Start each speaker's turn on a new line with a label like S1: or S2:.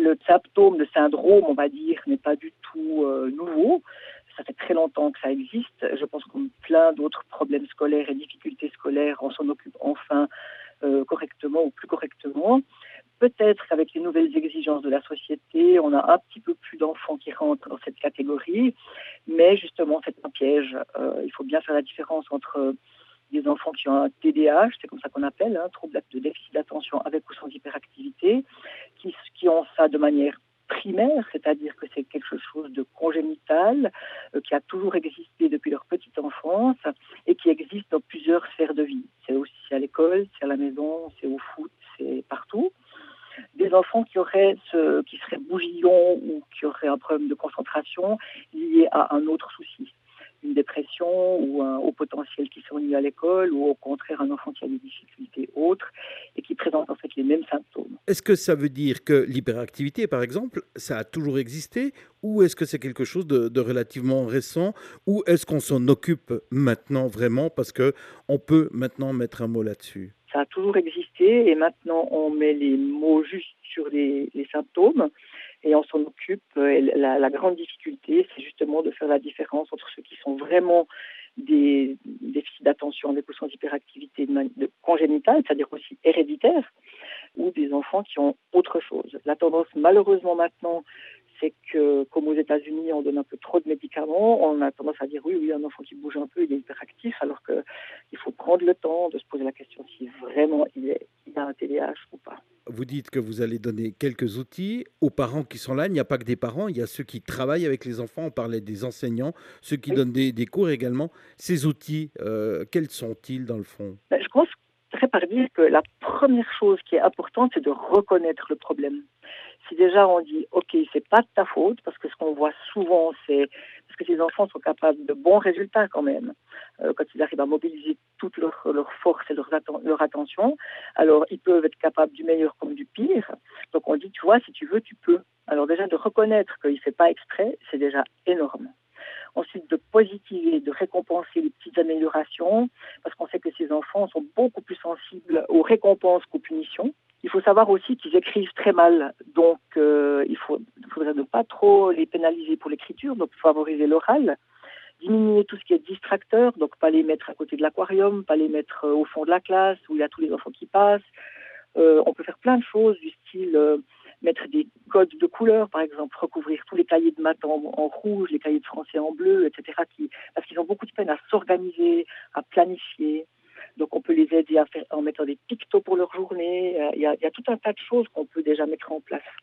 S1: le symptôme, le syndrome, on va dire, n'est pas du tout nouveau. Ça fait très longtemps que ça existe. Je pense qu'on a plein d'autres problèmes scolaires et difficultés scolaires, on s'en occupe enfin correctement ou plus correctement. Peut-être qu'avec les nouvelles exigences de la société, on a un petit peu plus d'enfants qui rentrent dans cette catégorie, mais justement, c'est un piège. Il faut bien faire la différence entre des enfants qui ont un TDAH, c'est comme ça qu'on appelle, trouble de déficit d'attention avec ou sans hyperactivité, qui ont ça de manière primaire, c'est-à-dire que c'est quelque chose de congénital, qui a toujours existé depuis leur petite enfance et qui existe dans plusieurs sphères de vie. C'est aussi à l'école, c'est à la maison, c'est au foot, c'est partout. Des enfants qui seraient bougillons ou qui auraient un problème de concentration lié à un autre souci, une dépression ou un haut potentiel qui s'ennuie à l'école, ou au contraire un enfant qui a des difficultés autres et qui présente en fait les mêmes symptômes.
S2: Est-ce que ça veut dire que l'hyperactivité, par exemple, ça a toujours existé, ou est-ce que c'est quelque chose de relativement récent, ou est-ce qu'on s'en occupe maintenant vraiment parce que on peut maintenant mettre un mot là-dessus?
S1: Ça a toujours existé et maintenant on met les mots juste sur les symptômes et on s'en occupe. Et la grande difficulté, c'est justement de faire la différence entre ceux qui sont vraiment des déficits d'attention avec ou sans hyperactivité congénitale, c'est-à-dire aussi héréditaire, ou des enfants qui ont autre chose. La tendance, malheureusement maintenant, c'est que, comme aux États-Unis, on donne un peu trop de médicaments, on a tendance à dire oui, un enfant qui bouge un peu, il est hyperactif, alors qu'il faut prendre le temps de se poser la question si vraiment il a un TDAH ou pas.
S2: Vous dites que vous allez donner quelques outils aux parents qui sont là. Il n'y a pas que des parents, il y a ceux qui travaillent avec les enfants. On parlait des enseignants, ceux qui
S1: Oui.
S2: donnent des cours également. Ces outils, quels sont-ils dans le fond?
S1: Je commencerai par dire que la première chose qui est importante, c'est de reconnaître le problème. Si déjà on dit ok, c'est pas de ta faute, parce que ce qu'on voit souvent, c'est parce que ces enfants sont capables de bons résultats quand même, quand ils arrivent à mobiliser toute leur force et leur attention, alors ils peuvent être capables du meilleur comme du pire. Donc on dit, tu vois, si tu veux, tu peux. Alors déjà de reconnaître qu'il ne fait pas exprès, c'est déjà énorme. Ensuite, de positiver, de récompenser les petites améliorations, parce qu'on sait que ces enfants sont beaucoup plus sensibles aux récompenses qu'aux punitions. Il faut savoir aussi qu'ils écrivent très mal, donc il faudrait ne pas trop les pénaliser pour l'écriture, donc favoriser l'oral, diminuer tout ce qui est distracteur, donc pas les mettre à côté de l'aquarium, pas les mettre au fond de la classe où il y a tous les enfants qui passent. On peut faire plein de choses du style mettre des codes de couleurs, par exemple, recouvrir tous les cahiers de maths en rouge, les cahiers de français en bleu, etc. Parce qu'ils ont beaucoup de peine à s'organiser, à planifier. Donc on peut les aider en mettant des pictos pour leur journée. Il y a tout un tas de choses qu'on peut déjà mettre en place